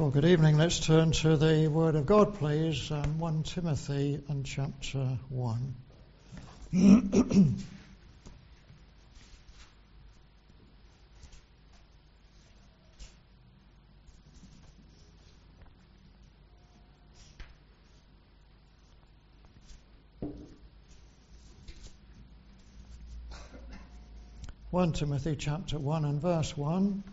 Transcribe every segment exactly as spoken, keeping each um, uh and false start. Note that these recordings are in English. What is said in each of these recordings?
Well, good evening. Let's turn to the Word of God, please. Um, First Timothy and chapter one. First Timothy chapter one and verse one.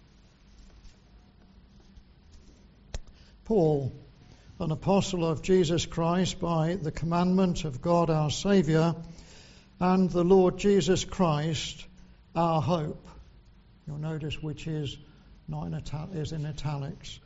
Paul, an apostle of Jesus Christ by the commandment of God our Saviour, and the Lord Jesus Christ, our hope. You'll notice which is not in ital- is in italics.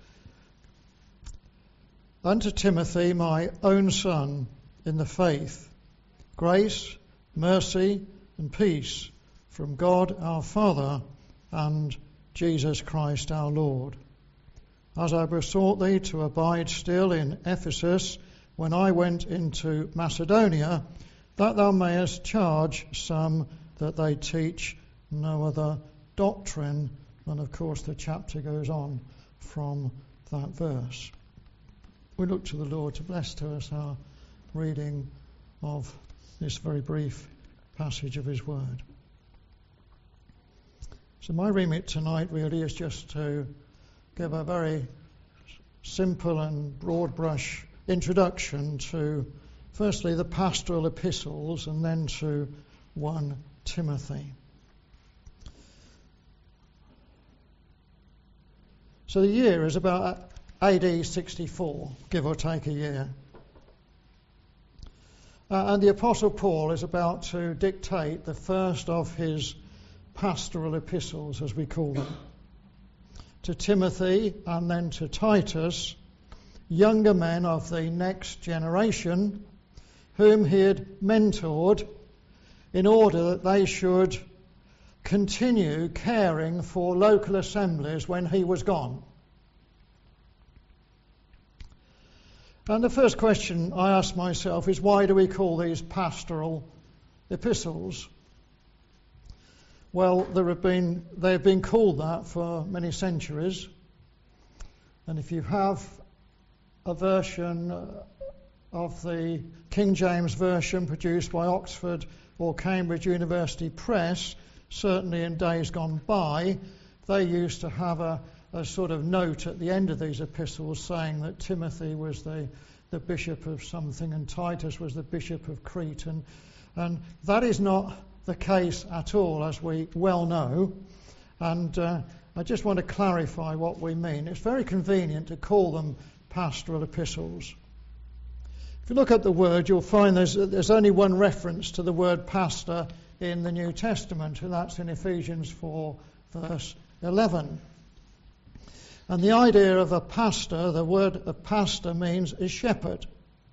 Unto Timothy, my own son, in the faith, grace, mercy, and peace from God our Father and Jesus Christ our Lord. As I besought thee to abide still in Ephesus when I went into Macedonia, that thou mayest charge some that they teach no other doctrine. And of course the chapter goes on from that verse. We look to the Lord to bless to us our reading of this very brief passage of his word. So my remit tonight really is just to give a very simple and broad brush introduction to, firstly, the pastoral epistles and then to First Timothy. So the year is about A D sixty-four, give or take a year. Uh, and the Apostle Paul is about to dictate the first of his pastoral epistles, as we call them, to Timothy and then to Titus, younger men of the next generation, whom he had mentored in order that they should continue caring for local assemblies when he was gone. And the first question I ask myself is, why do we call these pastoral epistles? Well, there have been, they have been called that for many centuries. And if you have a version of the King James Version produced by Oxford or Cambridge University Press, certainly in days gone by, they used to have a, a sort of note at the end of these epistles saying that Timothy was the, the bishop of something and Titus was the bishop of Crete. And, and that is not the case at all, as we well know, and uh, I just want to clarify what we mean. It's very convenient to call them pastoral epistles. If you look at the word, you'll find there's, there's only one reference to the word pastor in the New Testament, and that's in Ephesians four, verse eleven. And the idea of a pastor, the word of pastor means a shepherd.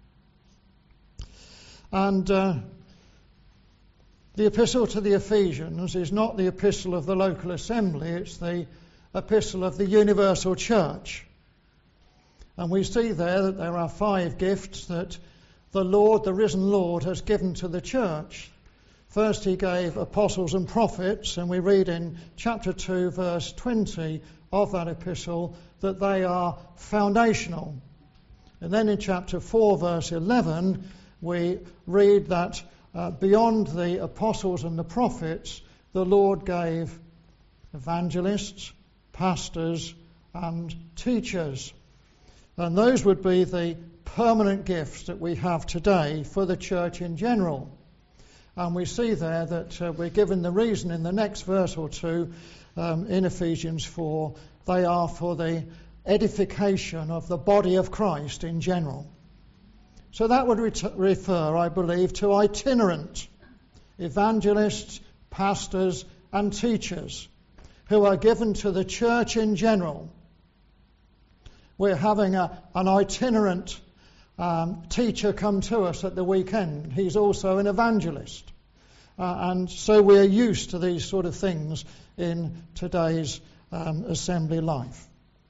And uh, the epistle to the Ephesians is not the epistle of the local assembly, it's the epistle of the universal church. And we see there that there are five gifts that the Lord, the risen Lord, has given to the church. First he gave apostles and prophets, and we read in chapter two, verse twenty of that epistle that they are foundational. And then in chapter four, verse eleven, we read that Uh, beyond the apostles and the prophets, the Lord gave evangelists, pastors, and teachers. And those would be the permanent gifts that we have today for the church in general. And we see there that uh, we're given the reason in the next verse or two um, in Ephesians four, they are for the edification of the body of Christ in general. So that would ret- refer, I believe, to itinerant evangelists, pastors, and teachers who are given to the church in general. We're having a, an itinerant um, teacher come to us at the weekend. He's also an evangelist. Uh, and so we're used to these sort of things in today's um, assembly life.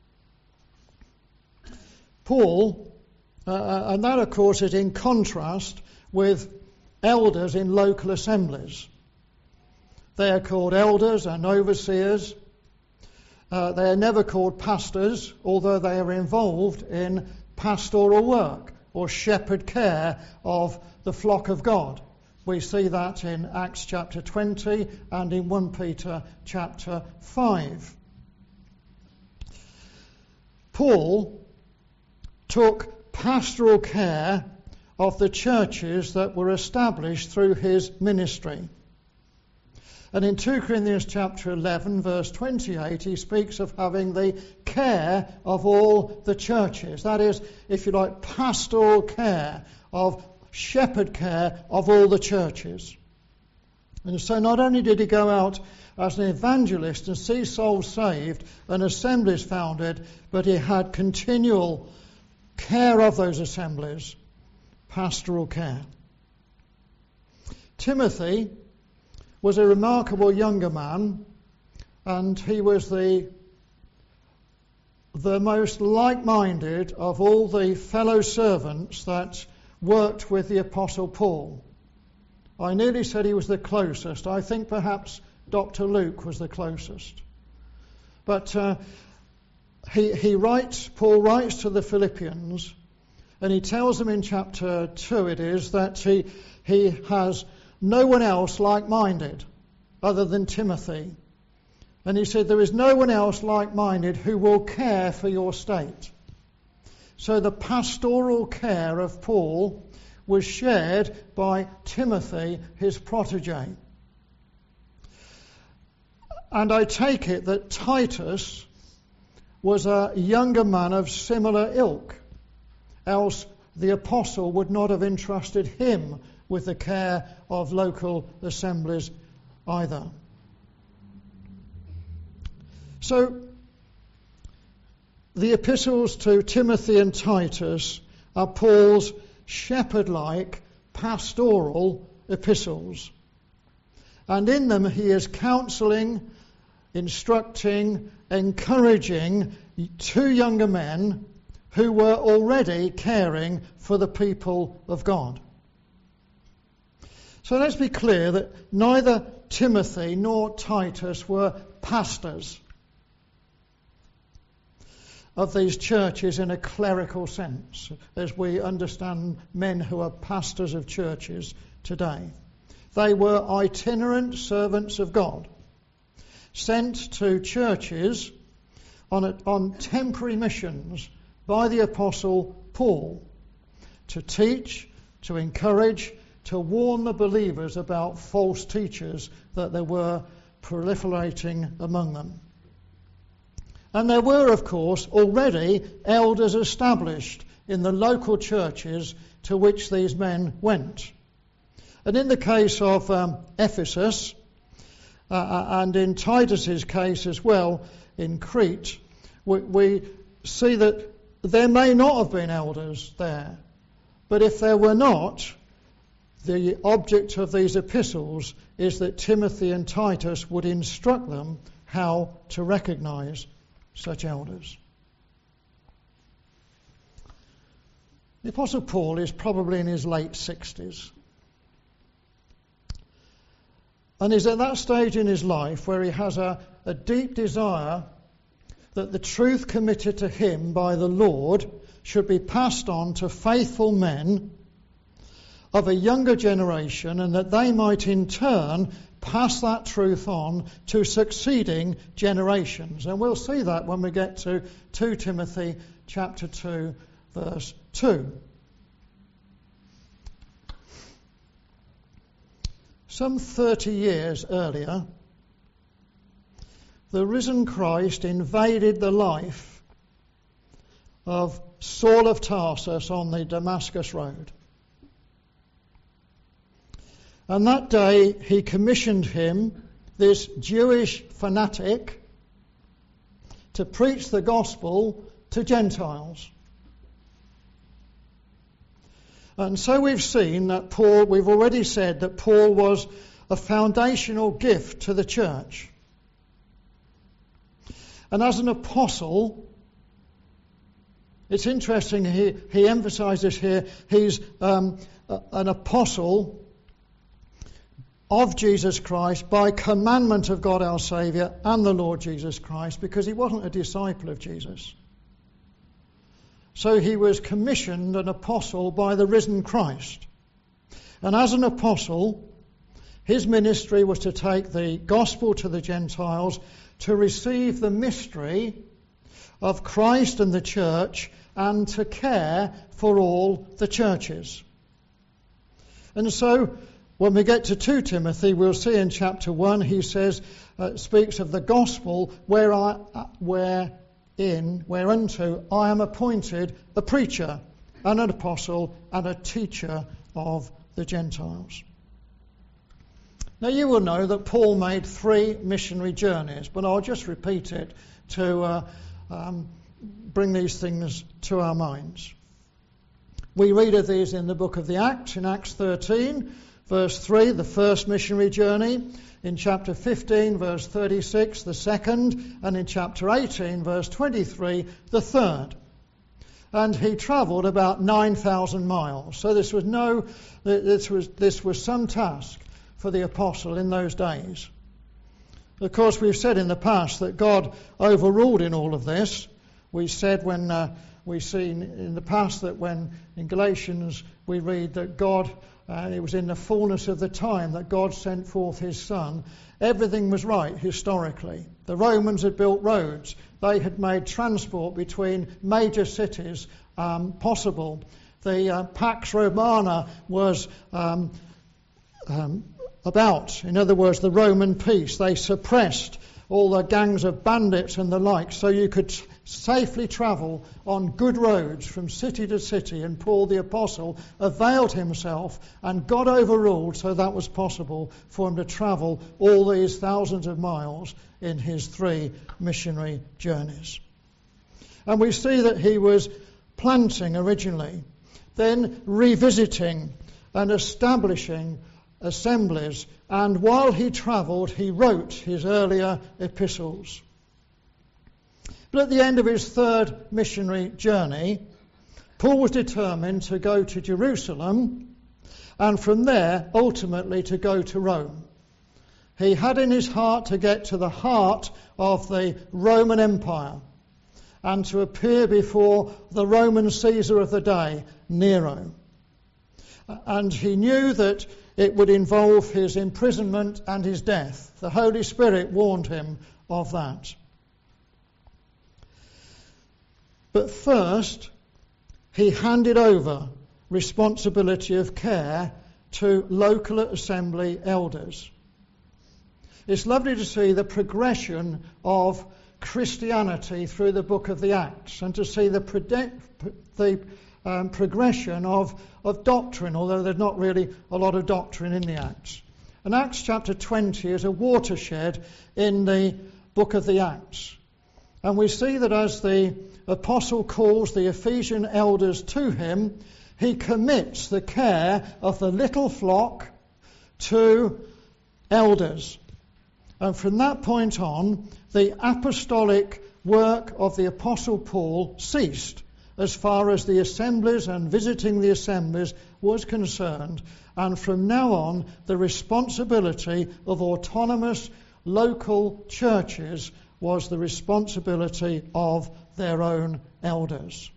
Paul... Uh, and that, of course, is in contrast with elders in local assemblies. They are called elders and overseers. Uh, they are never called pastors, although they are involved in pastoral work or shepherd care of the flock of God. We see that in Acts chapter twenty and in First Peter chapter five. Paul took pastoral care of the churches that were established through his ministry. And in Second Corinthians chapter eleven, verse twenty-eight, he speaks of having the care of all the churches. That is, if you like, pastoral care, of shepherd care of all the churches. And so not only did he go out as an evangelist and see souls saved and assemblies founded, but he had continual care of those assemblies, pastoral care. Timothy was a remarkable younger man, and he was the the most like-minded of all the fellow servants that worked with the Apostle Paul. I nearly said he was the closest. I think perhaps Doctor Luke was the closest. But uh, he, he writes, Paul writes to the Philippians, and he tells them in chapter two, it is, that he, he has no one else like-minded other than Timothy. And he said, there is no one else like-minded who will care for your state. So the pastoral care of Paul was shared by Timothy, his protege. And I take it that Titus was a younger man of similar ilk, else the apostle would not have entrusted him with the care of local assemblies either. So, the epistles to Timothy and Titus are Paul's shepherd-like pastoral epistles. And in them he is counselling, instructing, encouraging two younger men who were already caring for the people of God. So let's be clear that neither Timothy nor Titus were pastors of these churches in a clerical sense, as we understand men who are pastors of churches today. They were itinerant servants of God, sent to churches on, a, on temporary missions by the Apostle Paul to teach, to encourage, to warn the believers about false teachers that there were proliferating among them. And there were, of course, already elders established in the local churches to which these men went. And in the case of um, Ephesus, uh, and in Titus's case as well, in Crete, we, we see that there may not have been elders there. But if there were not, the object of these epistles is that Timothy and Titus would instruct them how to recognize such elders. The Apostle Paul is probably in his late sixties. And is at that stage in his life where he has a, a deep desire that the truth committed to him by the Lord should be passed on to faithful men of a younger generation, and that they might in turn pass that truth on to succeeding generations. And we'll see that when we get to Second Timothy chapter two, verse two. Some thirty years earlier, the risen Christ invaded the life of Saul of Tarsus on the Damascus Road. And that day he commissioned him, this Jewish fanatic, to preach the gospel to Gentiles. And so we've seen that Paul, we've already said that Paul was a foundational gift to the church. And as an apostle, it's interesting, he, he emphasises here, he's um, an apostle of Jesus Christ by commandment of God our Saviour and the Lord Jesus Christ, because he wasn't a disciple of Jesus. So he was commissioned an apostle by the risen Christ. And as an apostle, his ministry was to take the gospel to the Gentiles, to receive the mystery of Christ and the church, and to care for all the churches. And so, when we get to Second Timothy, we'll see in chapter one, he says, uh, speaks of the gospel, where I, uh, wherein, whereunto I am appointed a preacher, and an apostle, and a teacher of the Gentiles. Now you will know that Paul made three missionary journeys, but I'll just repeat it to uh, um, bring these things to our minds. We read of these in the book of the Acts, in Acts thirteen, verse three, the first missionary journey, in chapter fifteen, verse thirty-six, the second, and in chapter eighteen, verse twenty-three, the third. And he travelled about nine thousand miles. So this was no, this was this was some task for the apostle in those days. Of course, we've said in the past that God overruled in all of this. We said when uh, we see in the past that when in Galatians we read that God, uh, it was in the fullness of the time that God sent forth his Son. Everything was right historically. The Romans had built roads. They had made transport between major cities um, possible. The uh, Pax Romana was um, um, about. In other words, the Roman peace. They suppressed all the gangs of bandits and the like, so you could safely travel on good roads from city to city. And Paul the Apostle availed himself, and God overruled, so that was possible for him to travel all these thousands of miles in his three missionary journeys. And we see that he was planting originally, then revisiting and establishing assemblies, and while he travelled he wrote his earlier epistles. But at the end of his third missionary journey, Paul was determined to go to Jerusalem, and from there ultimately to go to Rome. He had in his heart to get to the heart of the Roman Empire and to appear before the Roman Caesar of the day, Nero. And he knew that it would involve his imprisonment and his death. The Holy Spirit warned him of that. But first, he handed over responsibility of care to local assembly elders. It's lovely to see the progression of Christianity through the book of the Acts, and to see the, prode- the um, progression of, of doctrine, although there's not really a lot of doctrine in the Acts. And Acts chapter twenty is a watershed in the book of the Acts. And we see that as the apostle calls the Ephesian elders to him, he commits the care of the little flock to elders. And from that point on, the apostolic work of the Apostle Paul ceased as far as the assemblies and visiting the assemblies was concerned. And from now on, the responsibility of autonomous local churches was the responsibility of their own elders.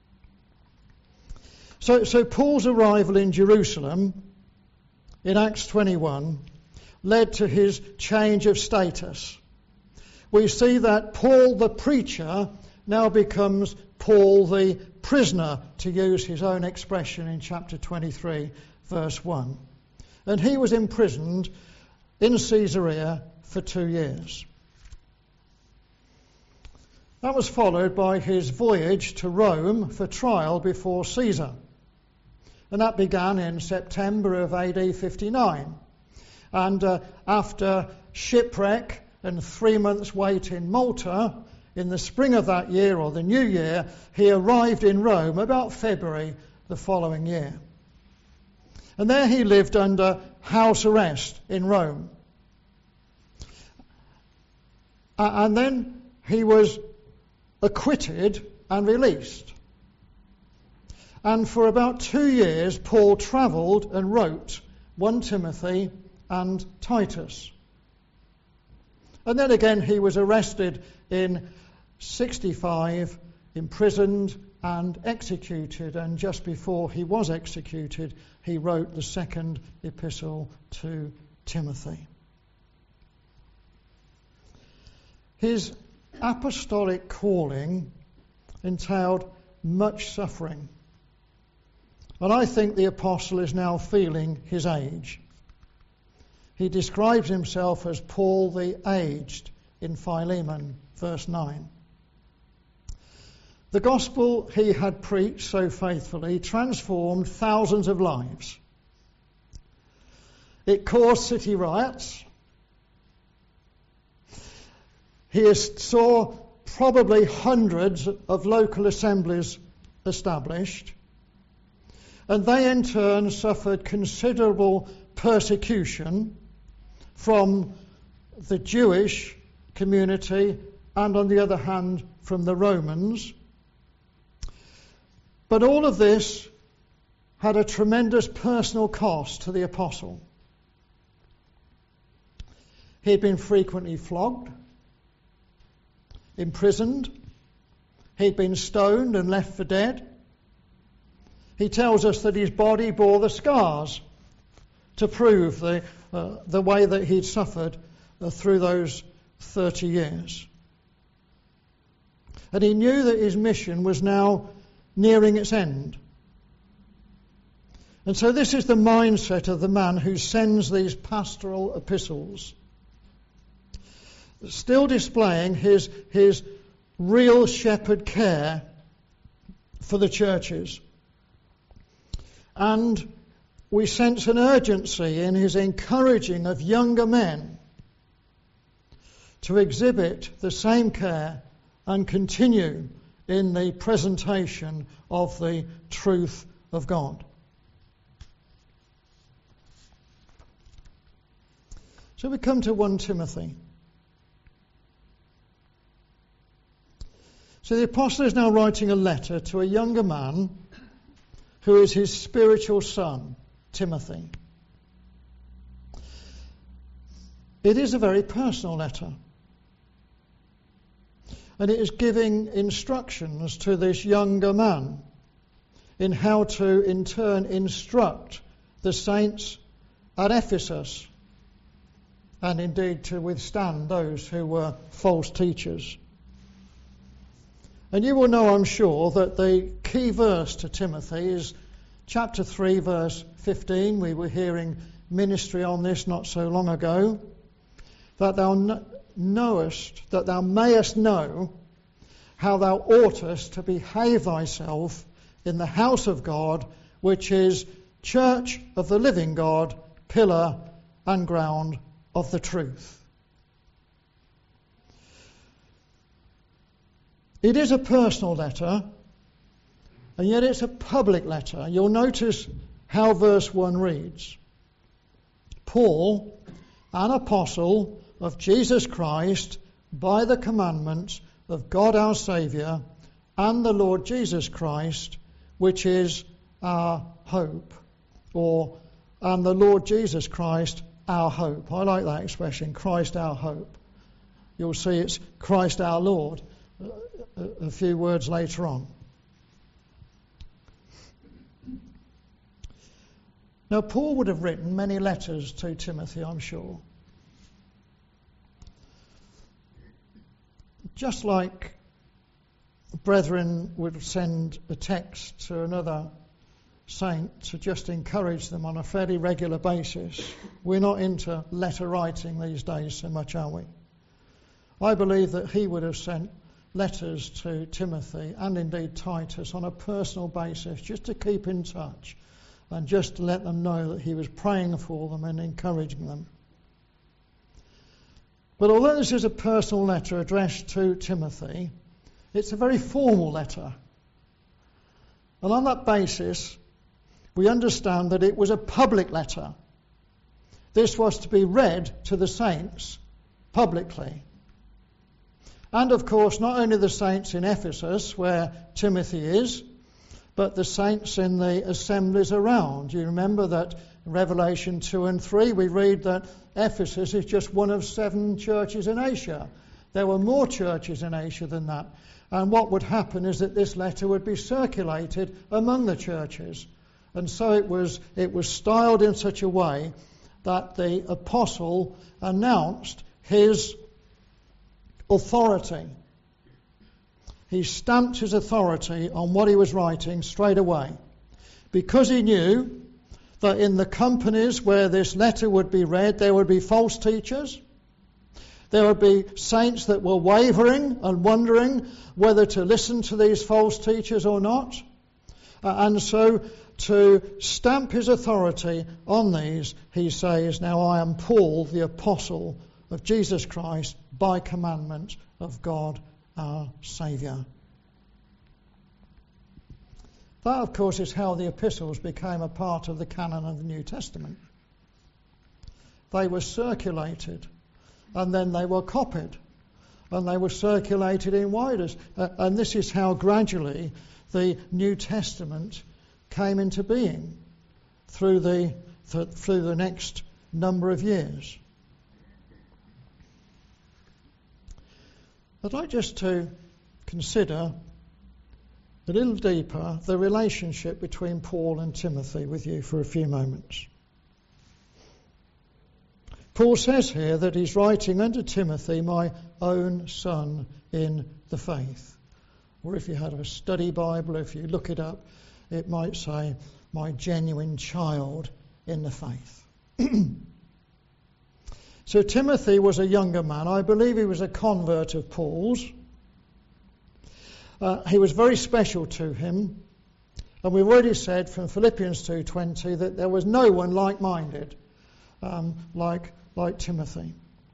So, so Paul's arrival in Jerusalem in Acts twenty-one led to his change of status. We see that Paul the preacher now becomes Paul the prisoner, to use his own expression in chapter twenty-three, verse one. And he was imprisoned in Caesarea for two years. That was followed by his voyage to Rome for trial before Caesar. And that began in September of A D fifty-nine. And uh, after shipwreck and three months' wait in Malta, in the spring of that year, or the new year, he arrived in Rome about February the following year. And there he lived under house arrest in Rome. Uh, and then he was acquitted and released. And for about two years, Paul travelled and wrote First Timothy and Titus. And then again he was arrested in sixty-five, imprisoned and executed, and just before he was executed he wrote the second epistle to Timothy. His apostolic calling entailed much suffering, and I think the apostle is now feeling his age. He describes himself as Paul the aged in Philemon, verse nine. The gospel he had preached so faithfully transformed thousands of lives. It caused city riots. He saw probably hundreds of local assemblies established, and they in turn suffered considerable persecution from the Jewish community and, on the other hand, from the Romans. But all of this had a tremendous personal cost to the apostle. He had been frequently flogged, imprisoned. He'd been stoned and left for dead. He tells us that his body bore the scars to prove the, uh, the way that he'd suffered uh, through those thirty years. And he knew that his mission was now nearing its end. And so this is the mindset of the man who sends these pastoral epistles, still displaying his, his real shepherd care for the churches. And we sense an urgency in his encouraging of younger men to exhibit the same care and continue in the presentation of the truth of God. So we come to First Timothy. So the apostle is now writing a letter to a younger man who is his spiritual son, Timothy. It is a very personal letter. And it is giving instructions to this younger man in how to in turn instruct the saints at Ephesus, and indeed to withstand those who were false teachers. And you will know, I'm sure, that the key verse to Timothy is chapter three, verse fifteen. We were hearing ministry on this not so long ago. That thou knowest, that thou mayest know how thou oughtest to behave thyself in the house of God, which is church of the living God, pillar and ground of the truth. It is a personal letter, and yet it's a public letter. You'll notice how verse one reads. Paul, an apostle of Jesus Christ, by the commandments of God our Saviour, and the Lord Jesus Christ, which is our hope. Or, and the Lord Jesus Christ, our hope. I like that expression, Christ our hope. You'll see it's Christ our Lord a few words later on. Now, Paul would have written many letters to Timothy, I'm sure. Just like brethren would send a text to another saint to just encourage them on a fairly regular basis. We're not into letter writing these days so much, are we? I believe that he would have sent letters to Timothy and indeed Titus on a personal basis, just to keep in touch and just to let them know that he was praying for them and encouraging them. But although this is a personal letter addressed to Timothy, it's a very formal letter. And on that basis, we understand that it was a public letter. This was to be read to the saints publicly. And of course, not only the saints in Ephesus, where Timothy is, but the saints in the assemblies around. You remember that Revelation two and three, we read that Ephesus is just one of seven churches in Asia. There were more churches in Asia than that. And what would happen is that this letter would be circulated among the churches. And so it was, it was styled in such a way that the apostle announced his authority. He stamped his authority on what he was writing straight away, because he knew that in the companies where this letter would be read, there would be false teachers. There would be saints that were wavering and wondering whether to listen to these false teachers or not. Uh, and so to stamp his authority on these, he says, "Now I am Paul, the apostle of Jesus Christ, by commandment of God our Saviour." That, of course, is how the epistles became a part of the canon of the New Testament. They were circulated, and then they were copied, and they were circulated in wider. Uh, and this is how gradually the New Testament came into being through the th- through the next number of years. I'd like just to consider a little deeper the relationship between Paul and Timothy with you for a few moments. Paul says here that he's writing unto Timothy, my own son in the faith. Or if you had a study Bible, if you look it up, it might say, my genuine child in the faith. So Timothy was a younger man. I believe he was a convert of Paul's. Uh, he was very special to him. And we've already said from Philippians two twenty that there was no one like-minded um, like, like Timothy.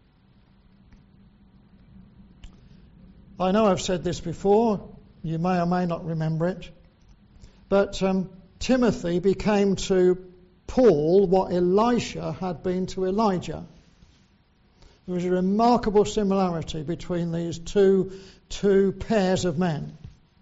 I know I've said this before. You may or may not remember it. But um, Timothy became to Paul what Elisha had been to Elijah. There was a remarkable similarity between these two, two pairs of men.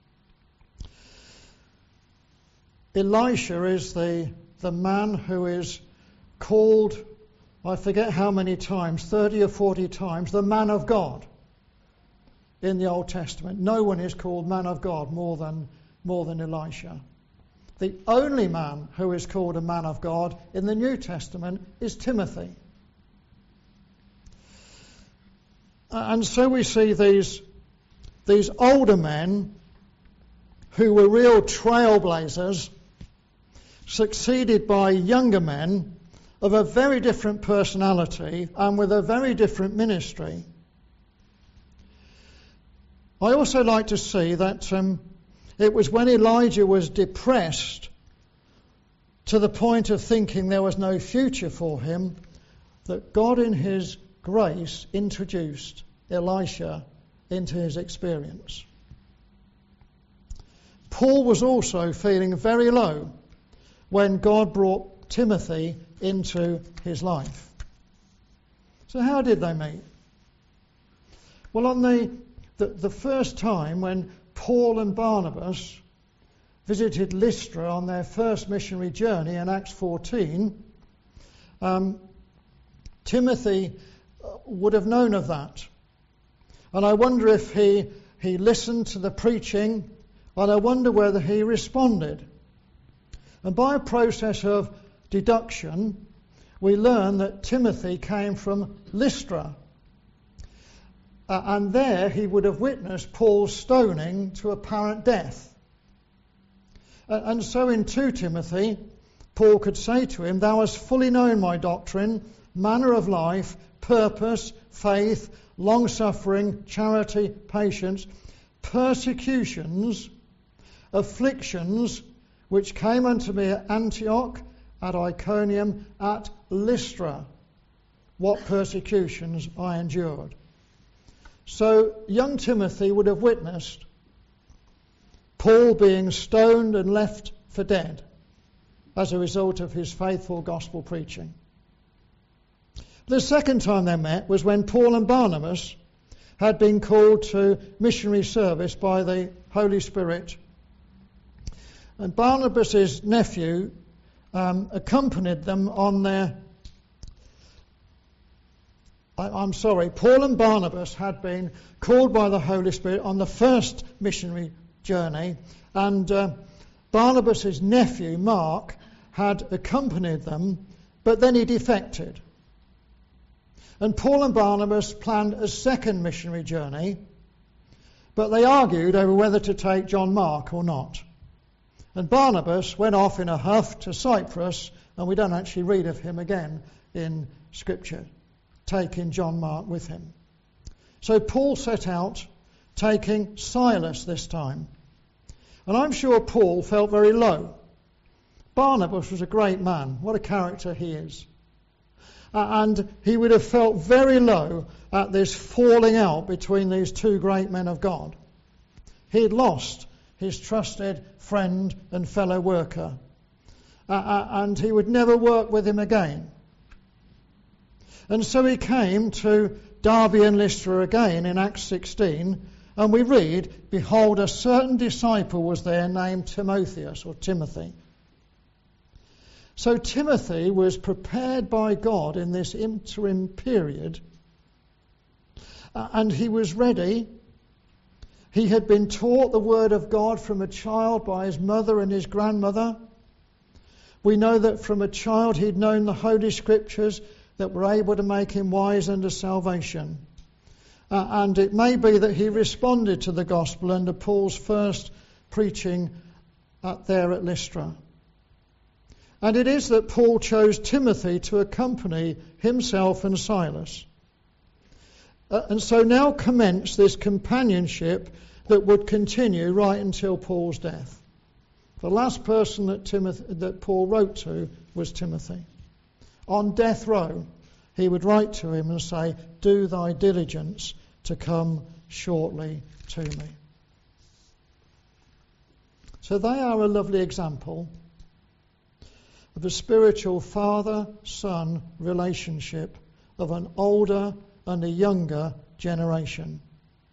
Elisha is the, the man who is called, I forget how many times, thirty or forty times, the man of God in the Old Testament. No one is called man of God more than, more than Elisha. The only man who is called a man of God in the New Testament is Timothy. And so we see these, these older men who were real trailblazers, succeeded by younger men of a very different personality and with a very different ministry. I also like to see that um, it was when Elijah was depressed to the point of thinking there was no future for him that God in his grace introduced Elisha into his experience. Paul was also feeling very low when God brought Timothy into his life. So how did they meet? Well, on the, the, the first time when Paul and Barnabas visited Lystra on their first missionary journey in Acts fourteen, um, Timothy would have known of that. And I wonder if he, he listened to the preaching, and I wonder whether he responded. And by a process of deduction, we learn that Timothy came from Lystra. Uh, and there he would have witnessed Paul's stoning to apparent death. Uh, and so in Second Timothy, Paul could say to him, thou hast fully known my doctrine, manner of life, purpose, faith, long-suffering, charity, patience, persecutions, afflictions, which came unto me at Antioch, at Iconium, at Lystra. What persecutions I endured. So young Timothy would have witnessed Paul being stoned and left for dead as a result of his faithful gospel preaching. The second time they met was when Paul and Barnabas had been called to missionary service by the Holy Spirit. And Barnabas' nephew um, accompanied them on their... I, I'm sorry, Paul and Barnabas had been called by the Holy Spirit on the first missionary journey, and uh, Barnabas' nephew, Mark, had accompanied them, but then he defected. And Paul and Barnabas planned a second missionary journey, but they argued over whether to take John Mark or not. And Barnabas went off in a huff to Cyprus, and we don't actually read of him again in Scripture, taking John Mark with him. So Paul set out, taking Silas this time. And I'm sure Paul felt very low. Barnabas was a great man. What a character he is. Uh, and he would have felt very low at this falling out between these two great men of God. He'd lost his trusted friend and fellow worker, uh, uh, and he would never work with him again. And so he came to Derbe and Lystra again in Acts sixteen, and we read, "Behold, a certain disciple was there named Timotheus," or Timothy. So Timothy was prepared by God in this interim period, uh, and he was ready. He had been taught the Word of God from a child by his mother and his grandmother. We know that from a child he'd known the Holy Scriptures that were able to make him wise unto salvation. Uh, and it may be that he responded to the gospel under Paul's first preaching at, there at Lystra. And it is that Paul chose Timothy to accompany himself and Silas. Uh, and so now commenced this companionship that would continue right until Paul's death. The last person that, Timothy, that Paul wrote to was Timothy. On death row, he would write to him and say, "Do thy diligence to come shortly to me." So they are a lovely example of a spiritual father-son relationship of an older and a younger generation.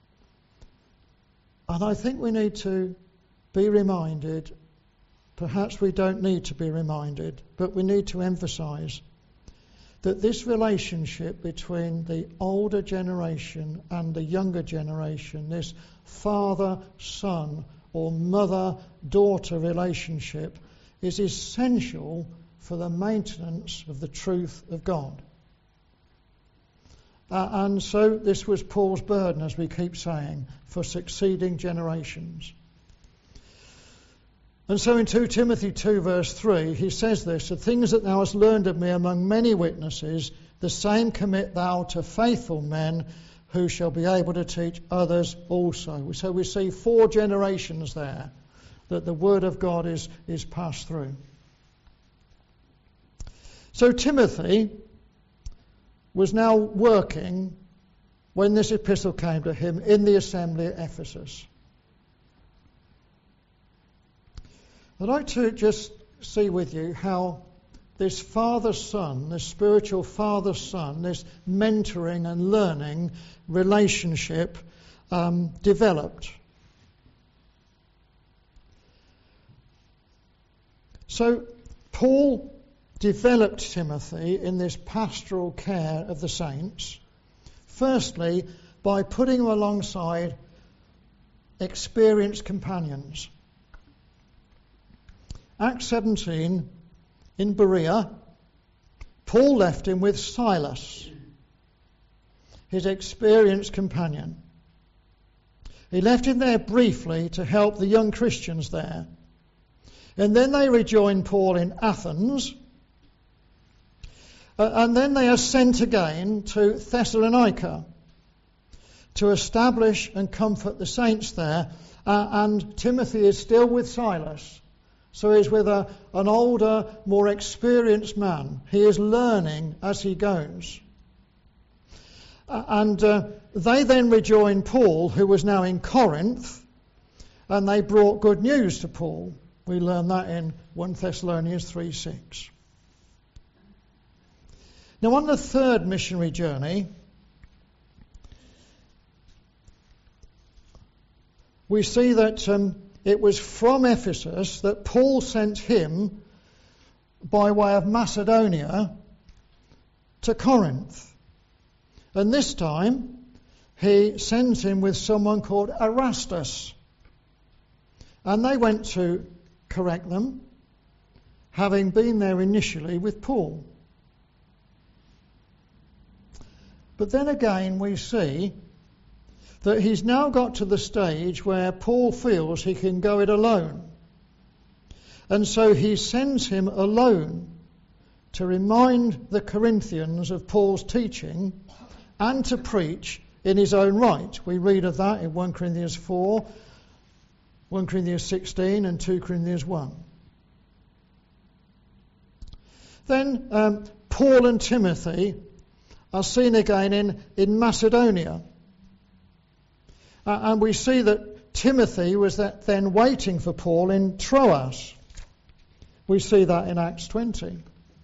And I think we need to be reminded, perhaps we don't need to be reminded, but we need to emphasize that this relationship between the older generation and the younger generation, this father-son or mother-daughter relationship, is essential for the maintenance of the truth of God. Uh, and so this was Paul's burden, as we keep saying, for succeeding generations. And so in Second Timothy two verse three, he says this, "The things that thou hast learned of me among many witnesses, the same commit thou to faithful men who shall be able to teach others also." So we see four generations there that the word of God is, is passed through. So Timothy was now working, when this epistle came to him, in the assembly at Ephesus. I'd like to just see with you how this father-son, this spiritual father-son, this mentoring and learning relationship um, developed. So Paul developed Timothy in this pastoral care of the saints, firstly by putting him alongside experienced companions. Acts seventeen, in Berea, Paul left him with Silas, his experienced companion. He left him there briefly to help the young Christians there. And then they rejoined Paul in Athens. Uh, and then they are sent again to Thessalonica to establish and comfort the saints there. Uh, and Timothy is still with Silas. So he's with a, an older, more experienced man. He is learning as he goes. Uh, and uh, they then rejoined Paul, who was now in Corinth, and they brought good news to Paul. We learn that in First Thessalonians three six. Now on the third missionary journey, we see that um, it was from Ephesus that Paul sent him by way of Macedonia to Corinth. And this time he sends him with someone called Erastus. And they went to correct them, having been there initially with Paul. But then again we see that he's now got to the stage where Paul feels he can go it alone. And so he sends him alone to remind the Corinthians of Paul's teaching and to preach in his own right. We read of that in First Corinthians four, First Corinthians sixteen and Second Corinthians one. Then um, Paul and Timothy are seen again in, in Macedonia. Uh, and we see that Timothy was that then waiting for Paul in Troas. We see that in Acts twenty.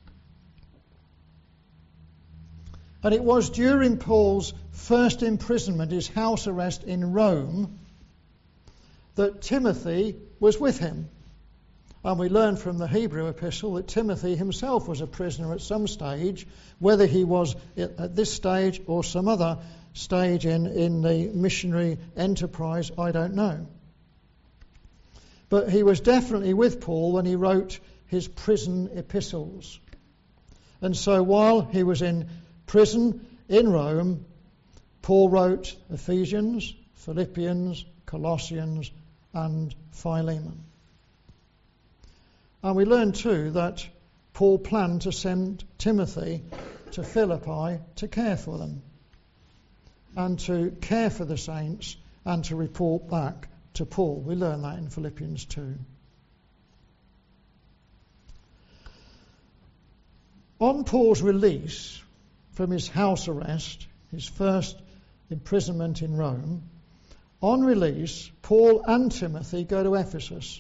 And it was during Paul's first imprisonment, his house arrest in Rome, that Timothy was with him. And we learn from the Hebrew epistle that Timothy himself was a prisoner at some stage, whether he was at this stage or some other stage in, in the missionary enterprise, I don't know. But he was definitely with Paul when he wrote his prison epistles. And so while he was in prison in Rome, Paul wrote Ephesians, Philippians, Colossians, and Philemon. And we learn too that Paul planned to send Timothy to Philippi to care for them, and to care for the saints, and to report back to Paul. We learn that in Philippians two. On Paul's release from his house arrest, his first imprisonment in Rome, on release, Paul and Timothy go to Ephesus.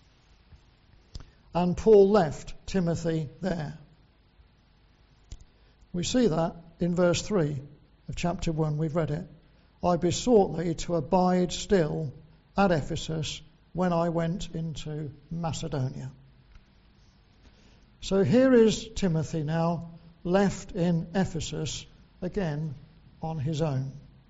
And Paul left Timothy there. We see that in verse three of chapter one. We've read it. I besought thee to abide still at Ephesus when I went into Macedonia. So here is Timothy now left in Ephesus again on his own.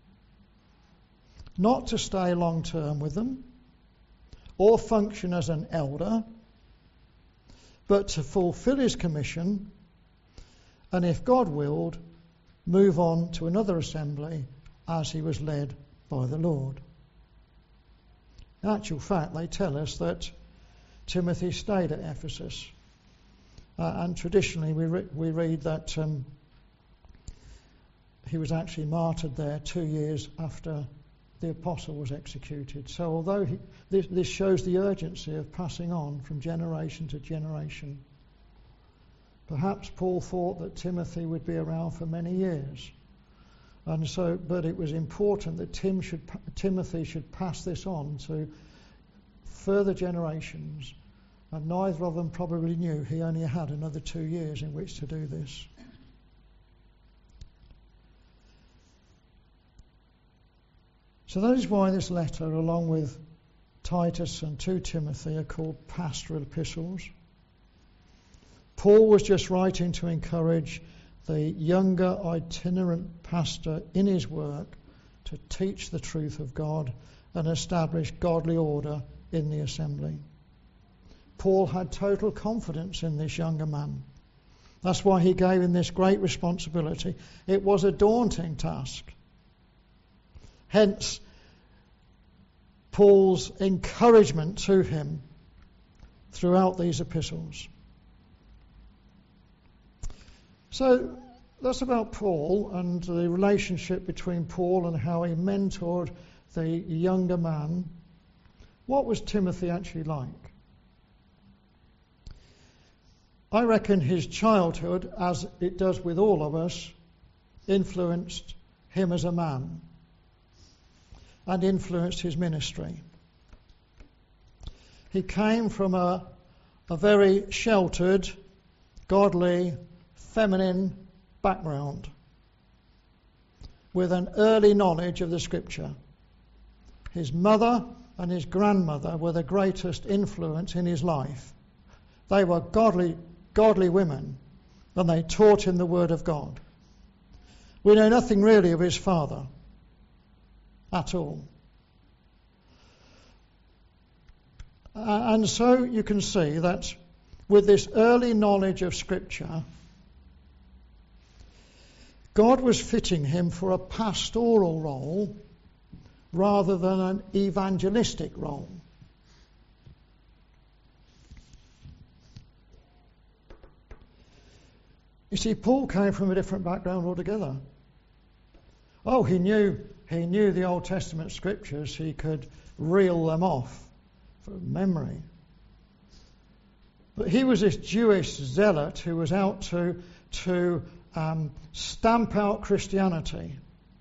Not to stay long term with them or function as an elder, but to fulfill his commission, and if God willed, move on to another assembly as he was led by the Lord. In actual fact, they tell us that Timothy stayed at Ephesus. Uh, and traditionally we, re- we read that um, he was actually martyred there two years after the apostle was executed. So although he, this, this shows the urgency of passing on from generation to generation, perhaps Paul thought that Timothy would be around for many years. And so, but it was important that Tim should, Timothy should pass this on to further generations. And neither of them probably knew he only had another two years in which to do this. So that is why this letter, along with Titus and Second Timothy, are called pastoral epistles. Paul was just writing to encourage the younger itinerant pastor in his work to teach the truth of God and establish godly order in the assembly. Paul had total confidence in this younger man. That's why he gave him this great responsibility. It was a daunting task. Hence, Paul's encouragement to him throughout these epistles. So that's about Paul and the relationship between Paul and how he mentored the younger man. What was Timothy actually like? I reckon his childhood, as it does with all of us, influenced him as a man and influenced his ministry. He came from a, a very sheltered, godly, feminine background with an early knowledge of the Scripture. His mother and his grandmother were the greatest influence in his life. They were godly godly women, and they taught him the word of God. We know nothing really of his father at all. Uh, and so you can see that with this early knowledge of Scripture, God was fitting him for a pastoral role rather than an evangelistic role. You see, Paul came from a different background altogether. Oh, he knew he knew the Old Testament scriptures. He could reel them off from memory. But he was this Jewish zealot who was out to to um, stamp out Christianity.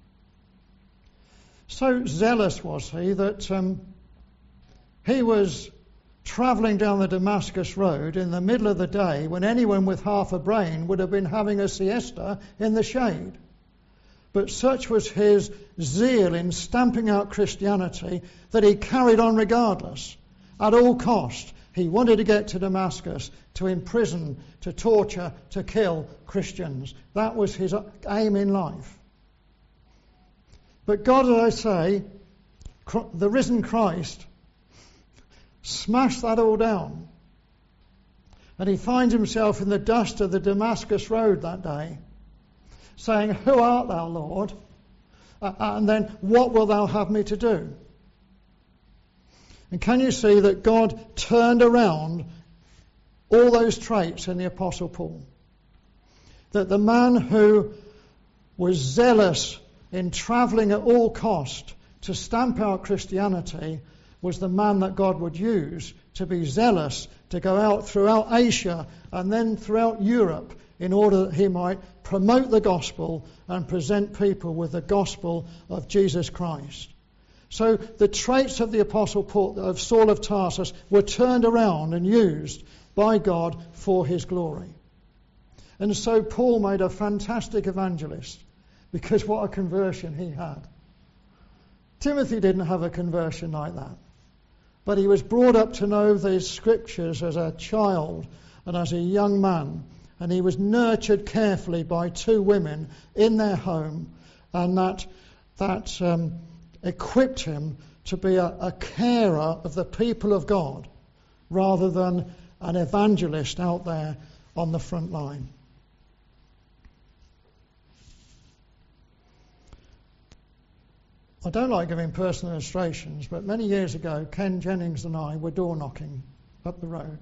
So zealous was he that um, he was travelling down the Damascus road in the middle of the day when anyone with half a brain would have been having a siesta in the shade. But such was his zeal in stamping out Christianity that he carried on regardless, at all cost. He wanted to get to Damascus, to imprison, to torture, to kill Christians. That was his aim in life. But God, as I say, the risen Christ, smashed that all down. And he finds himself in the dust of the Damascus road that day, saying, "Who art thou, Lord? Uh, and then, what wilt thou have me to do?" And can you see that God turned around all those traits in the Apostle Paul? That the man who was zealous in travelling at all cost to stamp out Christianity was the man that God would use to be zealous to go out throughout Asia and then throughout Europe in order that he might promote the gospel and present people with the gospel of Jesus Christ. So the traits of the Apostle Paul, of Saul of Tarsus, were turned around and used by God for his glory. And so Paul made a fantastic evangelist, because what a conversion he had. Timothy didn't have a conversion like that. But he was brought up to know the scriptures as a child and as a young man. And he was nurtured carefully by two women in their home. And that that um, equipped him to be a, a carer of the people of God rather than an evangelist out there on the front line. I don't like giving personal illustrations, but many years ago, Ken Jennings and I were door knocking up the road.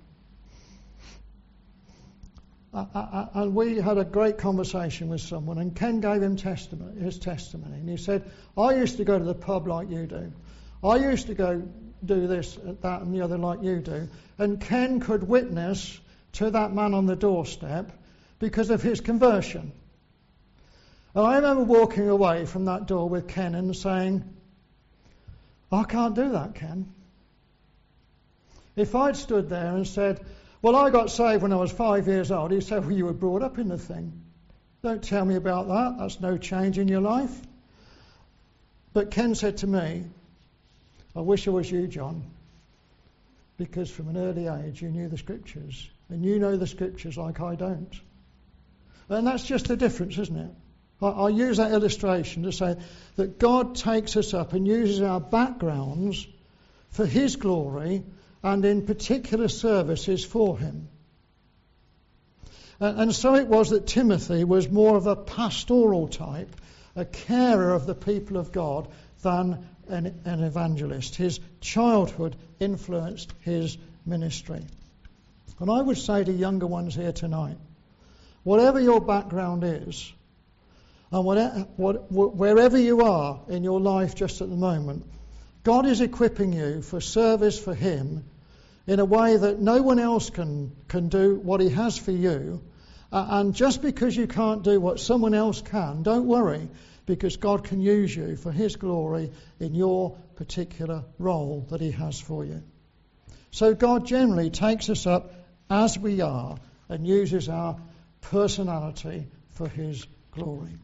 Uh, uh, and we had a great conversation with someone, and Ken gave him testimony, his testimony. And he said, "I used to go to the pub like you do. I used to go do this, that, and the other like you do." And Ken could witness to that man on the doorstep because of his conversion. And I remember walking away from that door with Ken and saying, "I can't do that, Ken." If I'd stood there and said, "Well, I got saved when I was five years old," he'd say, "Well, you were brought up in the thing. Don't tell me about that. That's no change in your life." But Ken said to me, "I wish I was you, John, because from an early age you knew the scriptures, and you know the scriptures like I don't." And that's just the difference, isn't it? I use that illustration to say that God takes us up and uses our backgrounds for his glory and in particular services for him. And so it was that Timothy was more of a pastoral type, a carer of the people of God, than an, an evangelist. His childhood influenced his ministry. And I would say to younger ones here tonight, whatever your background is, and whatever, what, wherever you are in your life just at the moment, God is equipping you for service for him in a way that no one else can, can do what he has for you. Uh, and just because you can't do what someone else can, don't worry, because God can use you for his glory in your particular role that he has for you. So God generally takes us up as we are and uses our personality for his glory.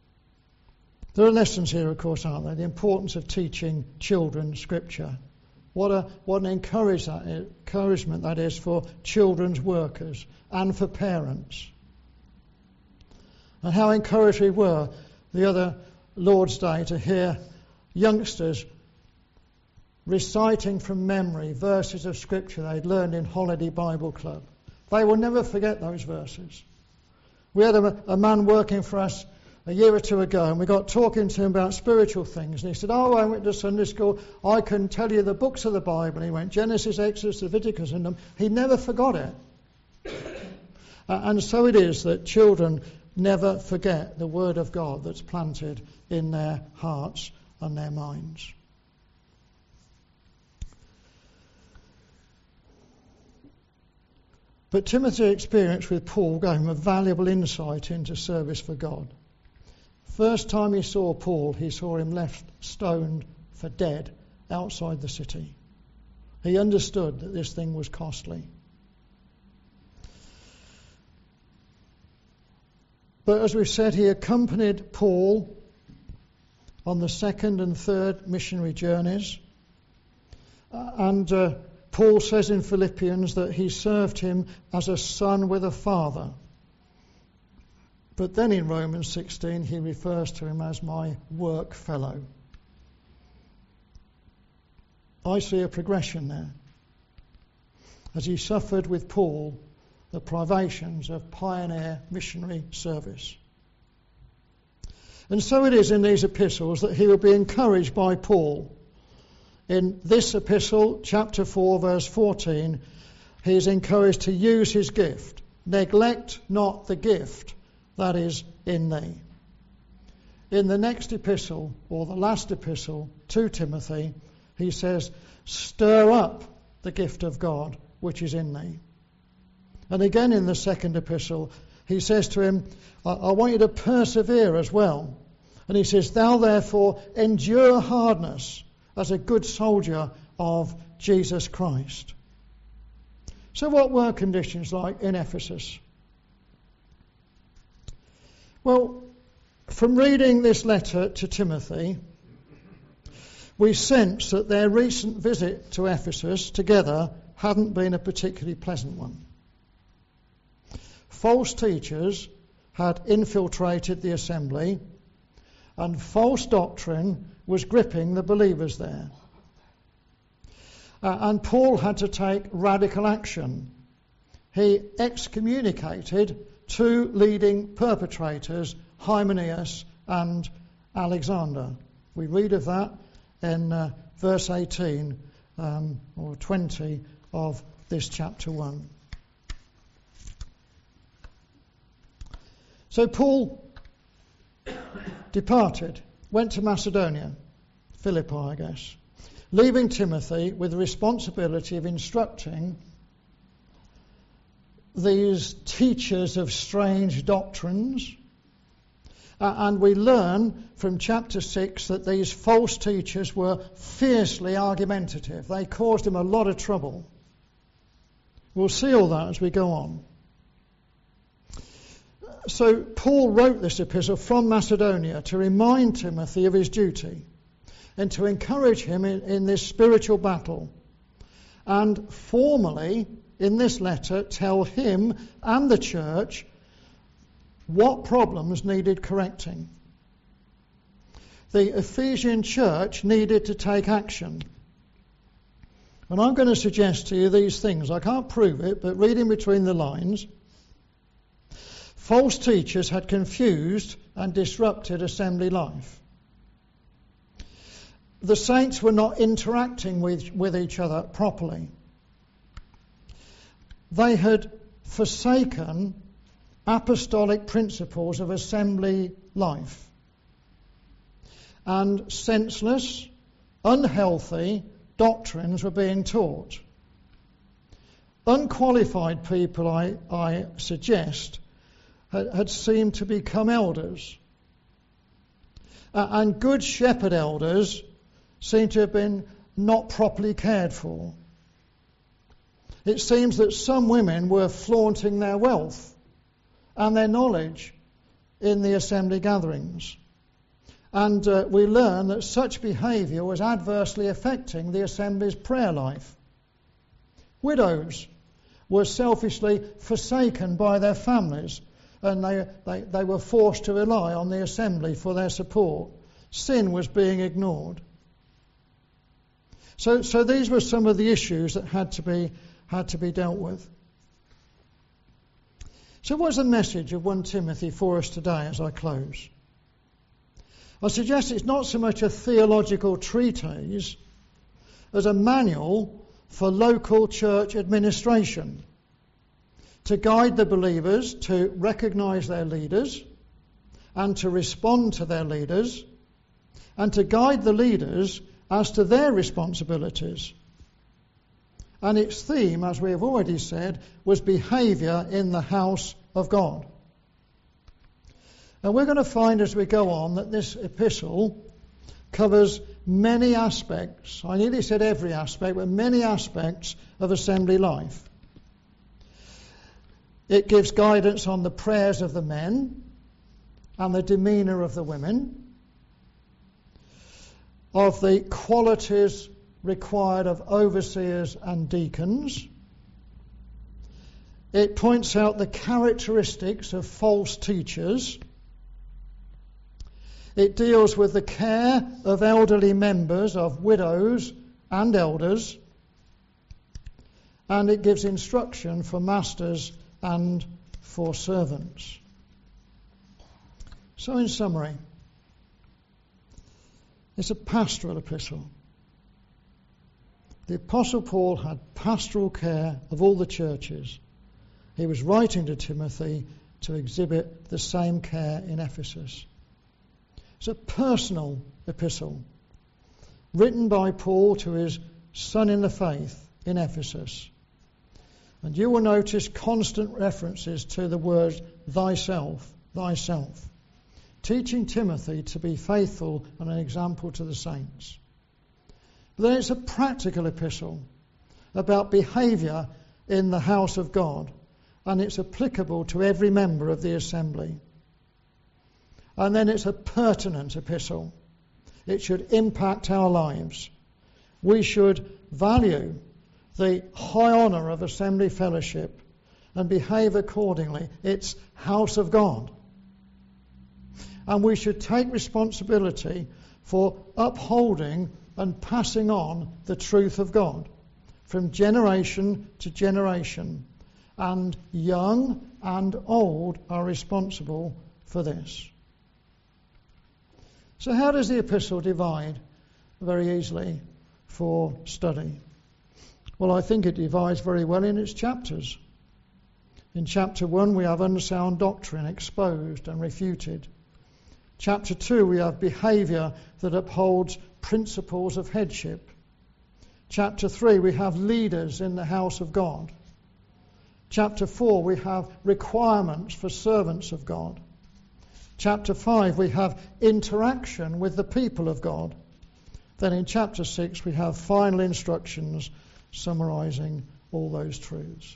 There are lessons here, of course, aren't there? The importance of teaching children Scripture What a what an encourage that is, encouragement that is for children's workers and for parents. And how encouraged we were the other Lord's Day to hear youngsters reciting from memory verses of Scripture they'd learned in Holiday Bible Club. They will never forget those verses. We had a, a man working for us a year or two ago, and we got talking to him about spiritual things. And he said, oh, I went to Sunday school, I can tell you the books of the Bible. And he went Genesis, Exodus, Leviticus, and them. He never forgot it. uh, and so it is that children never forget the Word of God that's planted in their hearts and their minds. But Timothy's experience with Paul gave him a valuable insight into service for God. First time he saw Paul, he saw him left stoned for dead outside the city. He understood that this thing was costly. But as we've said, he accompanied Paul on the second and third missionary journeys. Uh, and uh, Paul says in Philippians that he served him as a son with a father. But then in Romans sixteen he refers to him as my work fellow. I see a progression there. As he suffered with Paul the privations of pioneer missionary service. And so it is in these epistles that he will be encouraged by Paul. In this epistle, chapter four, verse fourteen, he is encouraged to use his gift. Neglect not the gift that is in thee. In the next epistle, or the last epistle to Timothy, he says, stir up the gift of God which is in thee. And again in the second epistle, he says to him, I, I want you to persevere as well. And he says, thou therefore endure hardness as a good soldier of Jesus Christ. So what were conditions like in Ephesus? Well, from reading this letter to Timothy, we sense that their recent visit to Ephesus together hadn't been a particularly pleasant one. False teachers had infiltrated the assembly, and false doctrine was gripping the believers there. Uh, and Paul had to take radical action. He excommunicated two leading perpetrators, Hymenaeus and Alexander. We read of that in uh, verse eighteen um, or twenty of this chapter one. So Paul departed, went to Macedonia, Philippi, I guess, leaving Timothy with the responsibility of instructing these teachers of strange doctrines. Uh, and we learn from chapter six that these false teachers were fiercely argumentative. They caused him a lot of trouble. We'll see all that as we go on. So Paul wrote this epistle from Macedonia to remind Timothy of his duty and to encourage him in, in this spiritual battle. And formally, in this letter, tell him and the church what problems needed correcting. The Ephesian church needed to take action. And I'm going to suggest to you these things. I can't prove it, but reading between the lines, false teachers had confused and disrupted assembly life. The saints were not interacting with, with each other properly. They had forsaken apostolic principles of assembly life. And senseless, unhealthy doctrines were being taught. Unqualified people, I, I suggest, had, had seemed to become elders. Uh, and good shepherd elders seem to have been not properly cared for. It seems that some women were flaunting their wealth and their knowledge in the assembly gatherings. And uh, we learn that such behaviour was adversely affecting the assembly's prayer life. Widows were selfishly forsaken by their families, and they, they, they were forced to rely on the assembly for their support. Sin was being ignored. So, so these were some of the issues that had to be had to be dealt with. So what's the message of First Timothy for us today as I close? I suggest it's not so much a theological treatise as a manual for local church administration to guide the believers to recognise their leaders and to respond to their leaders and to guide the leaders as to their responsibilities. And its theme, as we have already said, was behaviour in the house of God. And we're going to find as we go on that this epistle covers many aspects, I nearly said every aspect, but many aspects of assembly life. It gives guidance on the prayers of the men and the demeanour of the women, of the qualities required of overseers and deacons. It points out the characteristics of false teachers. It deals with the care of elderly members, of widows and elders. And it gives instruction for masters and for servants. So in summary, it's a pastoral epistle. The Apostle Paul had pastoral care of all the churches. He was writing to Timothy to exhibit the same care in Ephesus. It's a personal epistle, written by Paul to his son in the faith in Ephesus. And you will notice constant references to the word thyself, thyself, teaching Timothy to be faithful and an example to the saints. But then it's a practical epistle about behaviour in the house of God, and it's applicable to every member of the assembly. And then it's a pertinent epistle. It should impact our lives. We should value the high honour of assembly fellowship and behave accordingly. It's house of God. And we should take responsibility for upholding and passing on the truth of God from generation to generation. And young and old are responsible for this. So how does the epistle divide? Very easily for study. Well, I think it divides very well in its chapters. In chapter one we have unsound doctrine exposed and refuted. Chapter two we have behaviour that upholds principles of headship. Chapter three we have leaders in the house of God. Chapter four we have requirements for servants of God. Chapter five we have interaction with the people of God. Then in chapter six we have final instructions summarising all those truths.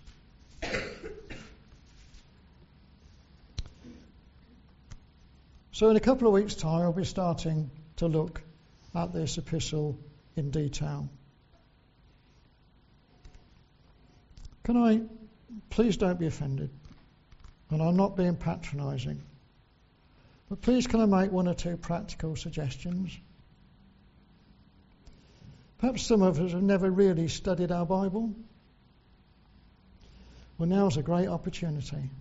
So in a couple of weeks' time I'll be starting to look at this epistle in detail. Can I, please don't be offended, and I'm not being patronising, but please can I make one or two practical suggestions? Perhaps some of us have never really studied our Bible. Well, now's a great opportunity.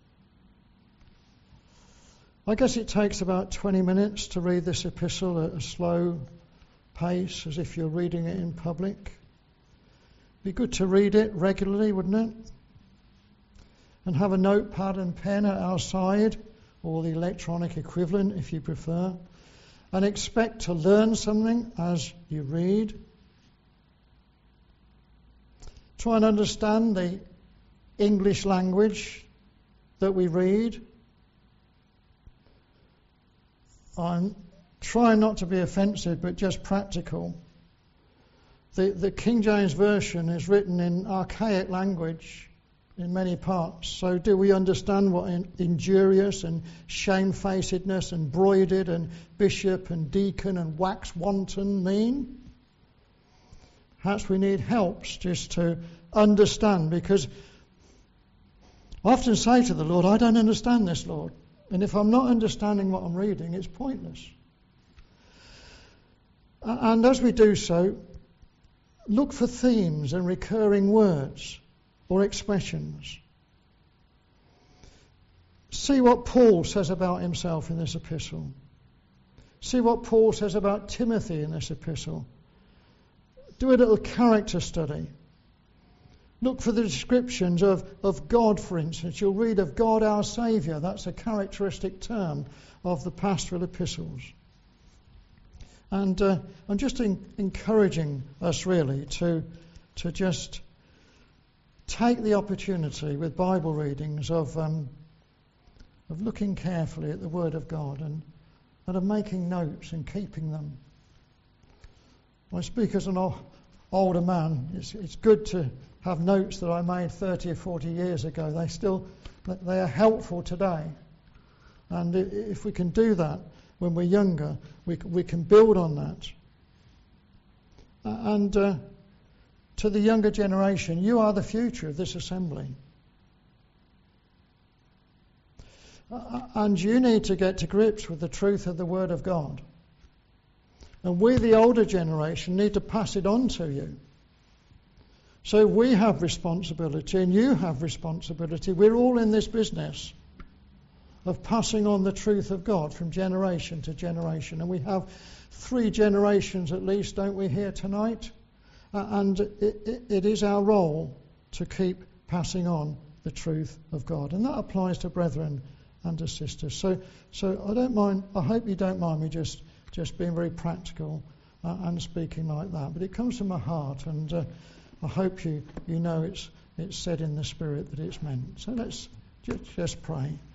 I guess it takes about twenty minutes to read this epistle at a slow pace, as if you're reading it in public. It'd be good to read it regularly, wouldn't it? And have a notepad and pen at our side, or the electronic equivalent if you prefer, and expect to learn something as you read. Try and understand the English language that we read. I'm trying not to be offensive, but just practical. The, the King James Version is written in archaic language, in many parts. So do we understand what in, injurious and shamefacedness and broided and bishop and deacon and wax wanton mean? Perhaps we need helps just to understand, because I often say to the Lord, I don't understand this, Lord. And if I'm not understanding what I'm reading, it's pointless. And as we do so, look for themes and recurring words or expressions. See what Paul says about himself in this epistle. See what Paul says about Timothy in this epistle. Do a little character study. Look for the descriptions of, of God, for instance. You'll read of God our Saviour. That's a characteristic term of the pastoral epistles. And uh, I'm just in, encouraging us really to, to just take the opportunity with Bible readings of um, of looking carefully at the Word of God and, and of making notes and keeping them. I speak as an o- older man. It's, it's good to have notes that I made thirty or forty years ago. They still they are helpful today. And if we can do that when we're younger, we we can build on that. And uh, to the younger generation, you are the future of this assembly. Uh, and you need to get to grips with the truth of the Word of God. And we, the older generation, need to pass it on to you. So we have responsibility and you have responsibility. We're all in this business of passing on the truth of God from generation to generation. And we have three generations at least, don't we, here tonight? Uh, and it, it, it is our role to keep passing on the truth of God. And that applies to brethren and to sisters. So so I don't mind, I hope you don't mind me just, just being very practical uh, and speaking like that. But it comes from my heart, and uh, I hope you, you know it's it's said in the Spirit that it's meant. So let's just, just pray.